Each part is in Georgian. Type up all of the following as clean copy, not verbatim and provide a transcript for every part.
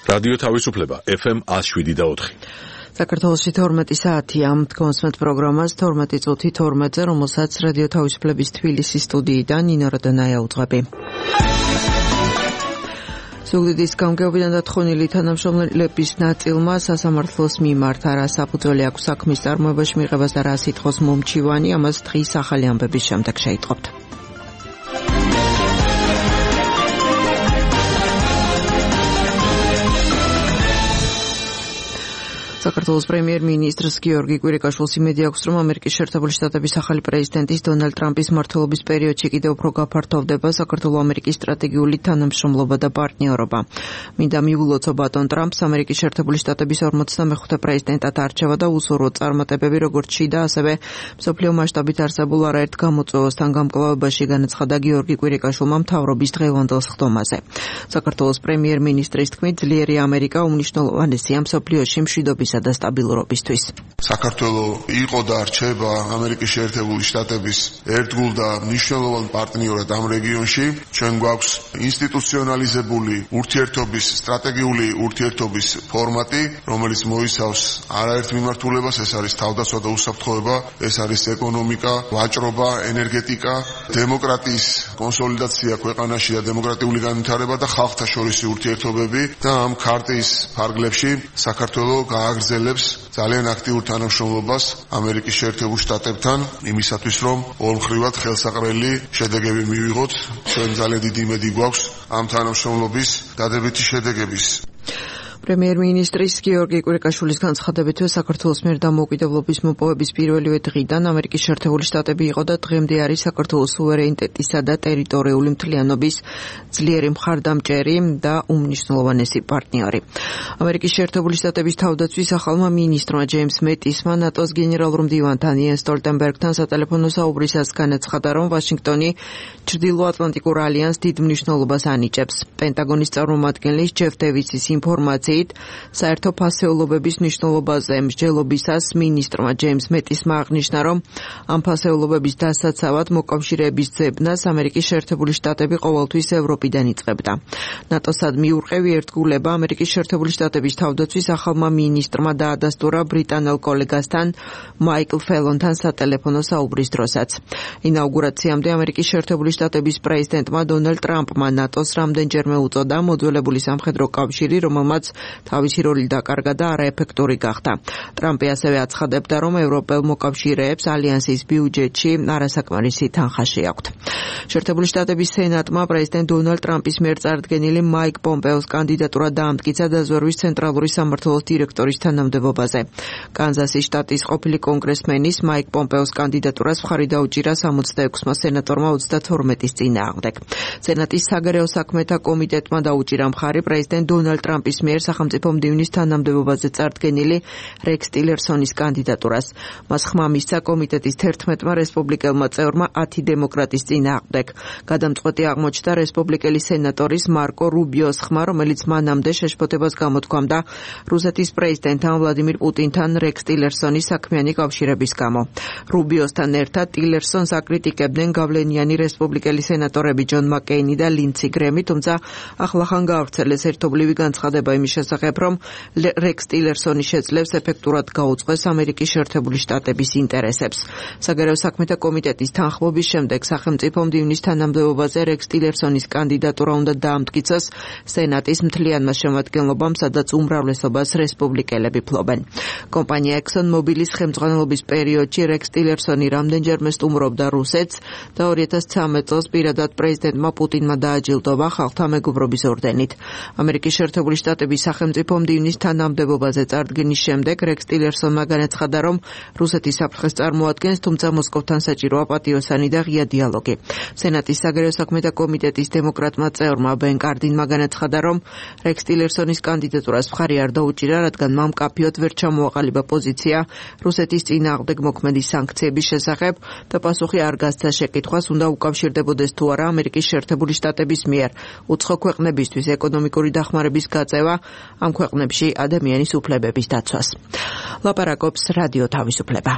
რადიო თავისუფლება FM 107.4. საქართველოში 12 საათია. მდგომსმეთ პროგრამას 12 წუთი 12-ზე, რომელსაც რადიო თავისუფლების თბილისის სტუდიიდან ნინო როდონაია უძღვები. ზუგდიდის გამგეობიდან დათხოვნილი თანამშრომლების ნაწილმა სასამართლოს მიმართ რა საფუძველი აქვს საქმის წარმოებაში მიღებას და რა სიტყვის მომჩივანი, ამას დღის ახალი ამბების შემდეგ შეიტყობთ. საქართველოს პრემიერ-მინისტრს გიორგი კვირიკაშვილს იმედი აქვს, რომ ამერიკის შეერთებული შტატების ახალი პრეზიდენტის დონალდ ტრამპის მმართველობის პერიოდში კიდევ უფრო გაფართოვდება საქართველო-ამერიკის სტრატეგიული თანამშრომლობა და პარტნიორობა. მინდა მივულოცო ბატონ ტრამპს ამერიკის შეერთებული შტატების 45-ე პრეზიდენტად არჩევა და უსურვო წარმატებები როგორც შიდა, ასევე მსოფლიო მასშტაბით არსებულ არაერთ გამოწვევასთან გამკლავებაში, განაცხადა გიორგი კვირიკაშვილმა მთავრობის დღევანდელ სხდომაზე. საქართველოს პრემიერ-მინისტრის თქმით, ძლიერი ამერიკა უმნიშვნელოვანესია მსოფლიოში მშვიდობის და სტაბილურობისთვის. საქართველო იყო და რჩება ამერიკის შეერთებული შტატების ერთგულ და მნიშვნელოვან პარტნიორად ამ რეგიონში. ჩვენ გვაქვს ინსტიტუციონალიზებული ურთიერთობის, სტრატეგიული ურთიერთობის ფორმატი, რომელიც მოიცავს არაერთ მიმართულებას, ეს არის თავდაცვა და უსაფრთხოება, ეს არის ეკონომიკა, ვაჭრობა, ენერგეტიკა, დემოკრატიის კონსოლიდაცია ქვეყანაში და დემოკრატიული განვითარება და ხალხთა შორისი ურთიერთობები და ამ ქარტის ფარგლებში საქართველო გააგრძელებს ძალიან აქტიურ თანამშრომლობას ამერიკის შეერთებულ შტატებთან იმისათვის, რომ ორმხრივად ხელსაყრელი შედეგები მივიღოთ. ჩვენ ძალიან დიდი იმედი გვაქვს ამ თანამშრომლობის დადებითი შედეგების. პრემიერ-მინისტრის გიორგი კვირიკაშვილის განცხადებით, საქართველოს მიერ დამოუკიდებლობის მოპოვების პირველივე დღიდან ამერიკის შეერთებული შტატები იყო და დღემდე არის საქართველოს სუვერენიტეტისა და ტერიტორიული მთლიანობის ძლიერი მხარდამჭერი და უმნიშვნელოვანესი პარტნიორი. ამერიკის შეერთებული შტატების თავდაცვის ახალმა მინისტრმა ჯეიმს მეტისმა ნატოს გენერალურ მდივანთან იენ სტოლტენბერგთან სატელეფონო საუბრისას განაცხადა, რომ ვაშინგტონი ჩრდილოატლანტიკურ ალიანსს დიდ მნიშვნელობას ანიჭებს. პენტაგონის წარმომადგენლის ჯეფ დევისის ინფორმაციით საერთო ფასეულობების მნიშვნელობაზე მსჯელობისას მინისტრმა ჯეიმს მეტისმა აღნიშნა, რომ ამ ფასეულობების დასაცავად მოკავშირეების ძებნას ამერიკის შეერთებული შტატები ყოველთვის ევროპიდან იწყებდა. ნატოსად მიურყევი ერთგულება ამერიკის შეერთებული შტატების თავდაცვის ახალმა მინისტრმა დაადასტურა ბრიტანელ კოლეგასთან მაიკლ ფელონთან სატელეფონო საუბრის დროსაც. ინაუგურაციამდე ამერიკის შეერთებული შტატების პრეზიდენტმა დონალდ ტრამპმა ნატოს რამდენჯერმე უწოდა მოძველებული სამხედრო კავშირი, რომელმაც თავისი როლი დაკარგა და არაეფექტური გახდა. ტრამპი ასევე აცხადებდა, რომ ევროპელ მოკავშირეებს ალიანსის ბიუჯეტში არასაკმარისი თანხა შეაქვთ. შეერთებული შტატების სენატმა პრეზიდენტ დონალდ ტრამპის მიერ წარდგენილი მაიკ პომპეოს კანდიდატურა დაამტკიცა დაზვერვის ცენტრალური სამმართველოს დირექტორის თანამდებობაზე. კანზასის შტატის ყოფილი კონგრესმენის მაიკ პომპეოს კანდიდატურას მხარი დაუჭირა 66-მა სენატორმა 32-ის წინააღმდეგ. სენატის საგარეო საქმეთა კომიტეტმა დაუჭირა მხარი პრეზიდენტ დონალდ ტრამპის მიერ სახელმწიფო მდივნის თანამდებობაზე წარდგენილი რექს ტილერსონის კანდიდატურას. მას ხმა მისცა კომიტეტის 11-მა რესპუბლიკელმა წევრმა 10 დემოკრატის წინააღმდეგ. გადამწყვეტი აღმოჩნდა რესპუბლიკელი სენატორის მარკო რუბიოს ხმა, რომელიც მანამდე შეშფოთებას გამოთქვამდა რუსეთის პრეზიდენტთან ვლადიმირ პუტინთან რექს ტილერსონის საქმიანი კავშირების გამო. რუბიოსთან ერთად ტილერსონს აკრიტიკებდნენ გავლენიანი რესპუბლიკელი სენატორები ჯონ მაკეინი და ლინცი გრემი, თუმცა ახლახან გაავრცელეს ერთობლივი განცხადება იმის შესახებ, რომ რექს ტილერსონი შეძლებს ეფექტურად გაუწყოს ამერიკის შეერთებული შტატების ინტერესებს. საგარეო საქმეთა კომიტეტის თანხმობის შემდეგ სახელმწიფო მდივნის თანამდებობაზე რექს ტილერსონის კანდიდატურა უნდა დაამტკიცოს სენატის მთლიანმა შემადგენლობამ, სადაც უმრავლესობას რესპუბლიკელები ფლობენ. კომპანია ექსონ მობილის ხელმძღვანელობის პერიოდში რექს ტილერსონი რამდენჯერმე სტუმრობდა რუსეთს და 2013 წელს პირადად პრეზიდენტმა პუტინმა დააჯილდოვა ხალხთა მეგობრობის ორდენით. ამერიკის შეერთებული შტატების სახელმწიფო მდივნის თანამდებობაზე წარდგენის შემდეგ რექს ტილერსონმა განაცხადა, რომ რუსეთის საფრთხეს წარმოადგენს, თუმცა მოსკოვთან საჭიროა პატიოსანი და ღია დიალოგი. სენატის საგარეო საქმეთა კომიტეტის დემოკრატმა წევრმა ბენ კარდინმა განაცხადა, რომ რექს ტილერსონის კანდიდატურას მხარი არ დაუჭირა, რადგან მან მკაფიოდ ვერ ჩამოაყალიბა პოზიცია რუსეთის წინააღმდეგ მოქმედი სანქციების შესახებ და პასუხი არ გასცა შეკითხვას, უნდა უკავშირდებოდეს თუ არა ამერიკის შეერთებული შტატების მიერ უცხო ქვეყნებისთვის ეკონომიკური დახმარების გაწევა ამ ქვეყნებში ადამიანის უფლებების დაცვას. ლაპარაკობს რადიო თავისუფლება.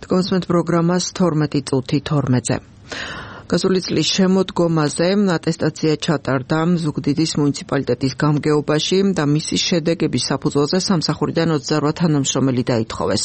გონსმენთ პროგრამას 12 წუთი 12-ზე. გასული წლის შემოდგომაზე ატესტაცია ჩატარდა ზუგდიდის მუნიციპალიტეტის გამგეობაში და მისი შედეგების საფუძველზე სამსახურიდან 28 თანამშრომელი დაითხოვეს.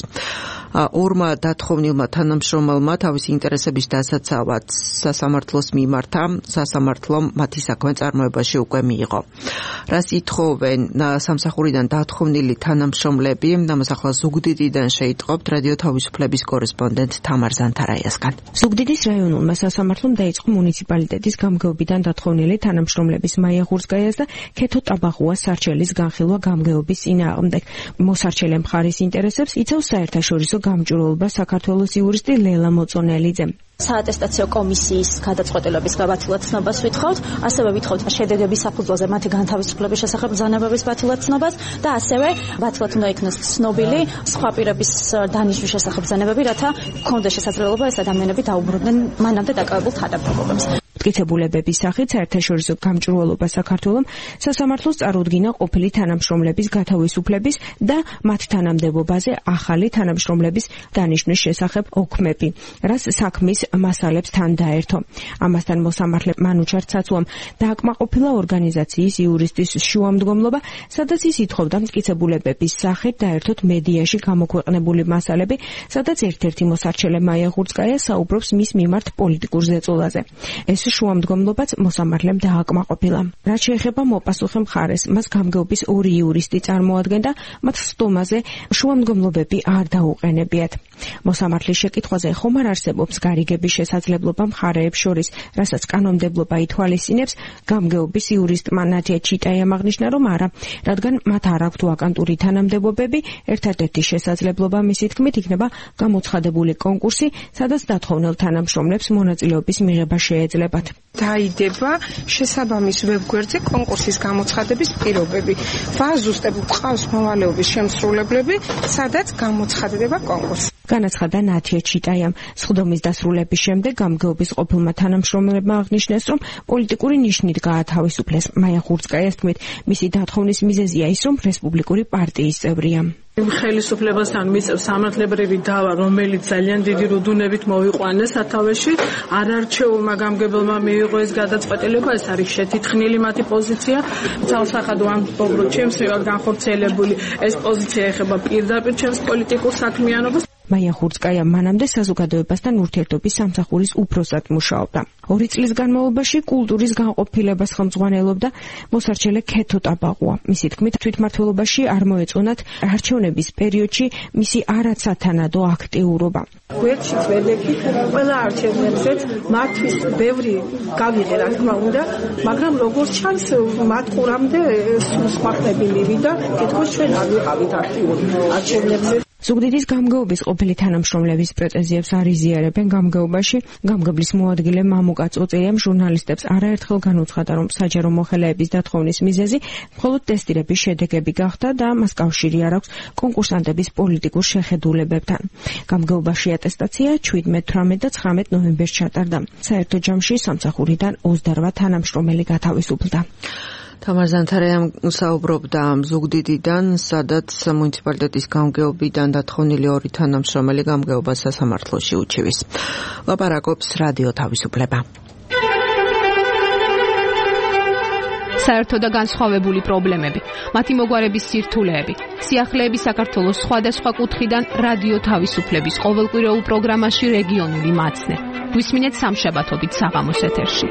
ორმა დათხოვნილმა თანამშრომელმა თავისი ინტერესების დასაცავად სასამართლოს მიმართა, სასამართლომ მათი საქმე წარმოებაში უკვე მიიღო. რას ითხოვენ სამსახურიდან დათხოვნილი თანამშრომლები, ამას ახლა ზუგდიდიდან შეიტყობთ რადიო თავისუფლების კორესპონდენტ თამარ ზანთარაიასგან. ზუგდიდის რაიონულმა სასამართლომ დაიწყო მუნიციპალიტეტის გამგეობიდან დათხოვნილი თანამშრომლების მაია ღურსკაიას და ქეთო ტაბაღუას სარჩელის განხილვა გამგეობის წინააღმდეგ. მოსარჩელე მხარის ინტერესებს იცავს საერთაშორისო გამჭვირვალობა საქართველოს იურისტი ლელა მოწონელიძე. საატესტაციო კომისიის გადაწყვეტილების გაბათილად ცნობას ვითხოვთ, ასევე ვითხოვთ შედეგების საფუძველზე მათი განთავისუფლების შესახებ ბრძანებების ბათილად ცნობას და ასევე ბათილად უნდა იქნას ცნობილი სხვა პირების დანიშვნის შესახებ ბრძანებები, რათა გქონდეს შესაძლებლობა ეს ადამიანები დაუბრუნდნენ მანამდე დაკავებულ თანამდებობებს. მტკიცებულებების სახით საერთაშორისო გამჭვირვალობა საქართველოს სასამართლოს წარუდგინა ყოფილი თანამშრომლების გათავისუფლების და მათ თანამდებობაზე ახალი თანამშრომლების დანიშვნის შესახებ ოქმები, რაც საქმის მასალებს თან დაერთო. ამასთან მოსამართლე მანუჩარ ცაცუამ დააკმაყოფილა ორგანიზაციის იურისტის შუამდგომლობა, სადაც ის ითხოვდა მტკიცებულებების სახით დაერთოთ მედიაში გამოქვეყნებული მასალები, სადაც ერთ-ერთი მოსარჩელე მაია ღურსკაია საუბრობს მის მიმართ პოლიტიკურ ზეწოლაზე. ეს შუამდგომლობაც მოსამართლემ დააკმაყოფილა. რაც შეეხება მოპასუხე მხარეს, მას გამგეობის ორი იურისტი წარმოადგენდა, მათ სტომაზე შუამდგომლობები არ დაუყენებიათ. მოსამართლის შეკითხვაზე ხომ არ არსებობს გარიგების შესაძლებლობა მხარეებს შორის, რასაც კანონმდებლობა ითვალისწინებს, გამგეობის იურისტმა ნათია ჩიტაიამ აღნიშნა, რომ არა, რადგან მათ არ აქვთ ვაკანტური თანამდებობები, ერთადერთი შესაძლებლობა მისი თქმით იქნება გამოცხადებული კონკურსი, სადაც დათხოვნილ თანამშრომლებს მონაწილეობის მიღება შეეძლებათ. დაიდება შესაბამის ვებგვერდზე კონკურსის გამოცხადების პირობები. ვაზუსტებ ყავს მოვალეობის შემსრულებლები, სადაც გამოცხადდება კონკურსი. განაცხადა ნათია ჩიტაიამ. სხდომის დასრულების შემდეგ გამგეობის ყოფილმა თანამშრომლებმა აღნიშნეს, რომ პოლიტიკური ნიშნით გაათავისუფლეს. მაია ღურსკაიას თქმით, მისი დათხოვნის მიზეზია ის, რომ რესპუბლიკური პარტიის წევრია. ხელისუფლებასთან მიწევს სამართლებრივი დავა, რომელიც ძალიან დიდი რუდუნებით მოვიყვანეს სათავეში. არარჩეულმა გამგებელმა მიიღო ეს გადაწყვეტილება, ეს არის შეთითხნილი მათი პოზიცია. ძალსახად ვამბობ, ჩემს მიმართ განხორციელებული ეს პოზიცია ეხება პირდაპირ ჩემს პოლიტიკურ საქმიანობას. მაია ღურსკაია მანამდე საზოგადოებასთან ურთიერთობის სამსახურის უფროსად მუშაობდა. 2 წლის განმავლობაში კულტურის განყოფილებას ხელმძღვანელობდა მოსარჩელე ქეთო ტაბაღუა. მისი თქმით, თვითმმართველობაში არ მოეწონათ არჩევნების პერიოდში მისი არაცათანადო აქტიურობა. გვერდში წველებთ ყველა არჩევნებზეც მართვის ბევრი გავიღე, რა თქმა უნდა, მაგრამ როგორც ჩანს, მათ ყურამდე სხვა ხმები მივიდა, თითქოს ჩვენ არ ვიყავით აქტიური არჩევნებზე. ზუგდიდის გამგეობის ყოფილი თანამშრომლების პრეტენზიებს არ იზიარებენ გამგეობაში. გამგებლის მოადგილე მამუკა წოწეამ ჟურნალისტებს არაერთხელ განუცხადა, რომ საჯარო მოხელეების დათხოვნის მიზეზი მხოლოდ ტესტირების შედეგები გახდა და მას კავშირი არ აქვს კონკურსანტების პოლიტიკურ შეხედულებებთან. გამგეობაში ატესტაცია 17, 18 და 19 ნოემბერს ჩატარდა. საერთო ჯამში სამსახურიდან 28 თანამშრომელი გათავისუფლდა. თამარ ზანთარაიამ საუბრობდა ზუგდიდიდან, სადაც მუნიციპალიტეტის გამგეობიდან დათხოვნილი 2 თანამშრომელი გამგეობას სასამართლოში უჩივის. ლაპარაკობს რადიო თავისუფლება. საერთო და განსხვავებული პრობლემები, მათი მოგვარების სირთულეები, სიახლეები საქართველოს სხვადასხვა კუთხიდან რადიო თავისუფლების ყოველკვირეულ პროგრამაში რეგიონული მაცნე. გვისმინეთ სამშაბათობით საღამოს ეთერში.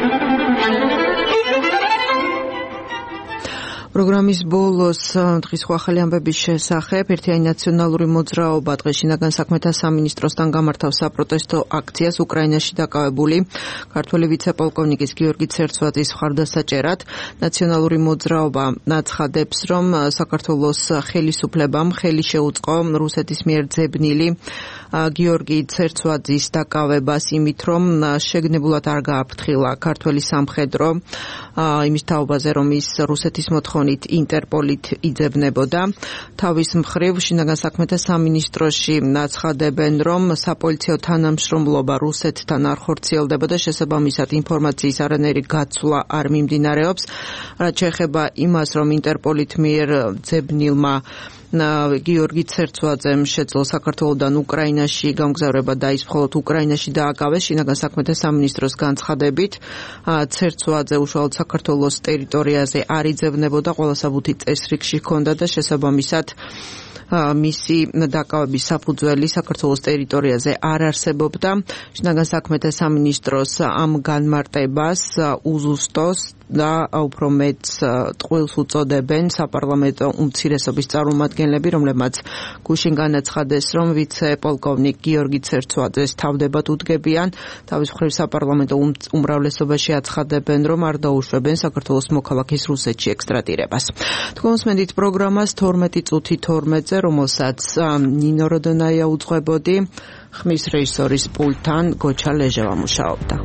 პროგრამის ბოლოს დღის ახალი ამბების შესახებ ერთიანი ნაციონალური მოძრაობა დღეს შინაგან საქმეთა სამინისტროსთან გამართავს საპროტესტო აქციას უკრაინაში დაკავებული ქართველი ვიცე-პოლკოვნიკის გიორგი ცერცვაძის მხარდასაჭერად. ნაციონალური მოძრაობა აცხადებს, რომ საქართველოს ხელისუფლებამ ხელი შეუწყო რუსეთის მიერ ძებნილი გიორგი ცერცვაძის დაკავებას იმით, რომ შეგნებულად არ გააფრთხილა ქართველი სამხედრო იმის თაობაზე, რომ ის რუსეთის მოთხოვნით ინტერპოლით იძებნებოდა. თავის მხრივ შინაგან საქმეთა სამინისტროში აცხადებენ, რომ საპოლიციო თანამშრომლობა რუსეთთან არ ხორციელდებოდა, შესაბამისად ინფორმაციის არანაირი გაცვლა არ მიმდინარეობს. რაც შეეხება იმას, რომ ინტერპოლით მიერ ძებნილმა გიორგი ცერცვაძემ შეძლო საქართველოსდან უკრაინაში გამგზავრება და ის მხოლოდ უკრაინაში დააკავეს შინაგან საქმეთა სამინისტროს განცხადებით. ცერცვაძე უშუალოდ საქართველოს ტერიტორიაზე არ იძებნებოდა, ყველა საბუთი წესრიგში ჰქონდა და შესაბამისად მისი დაკავების საფუძველი საქართველოს ტერიტორიაზე არ არსებობდა. შინაგან საქმეთა სამინისტროს ამ განმარტებას უზუსტოს და უფრო მეც ტყუილს უწოდებენ საპარლამენტო უმცირესობის წარმომადგენლები, რომლებმაც გუშინ განაცხადეს, რომ ვიცე-პოლკოვნიკ გიორგი ცერცვაძეს თავდებად უდგებიან. თავის მხრივ საპარლამენტო უმრავლესობაში აცხადებენ, რომ არ დაუშვებენ საქართველოს მოქალაქის რუსეთში ექსტრადირებას. თქვენს მედით პროგრამას 12:12-ზე, რომელსაც ნინო როდონაია უძღვებოდი, ხმის რეჟისორის პულტთან გოჩა ლეჟევა მუშაობდა.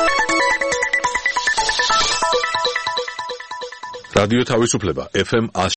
რადიო თავისუფლება FM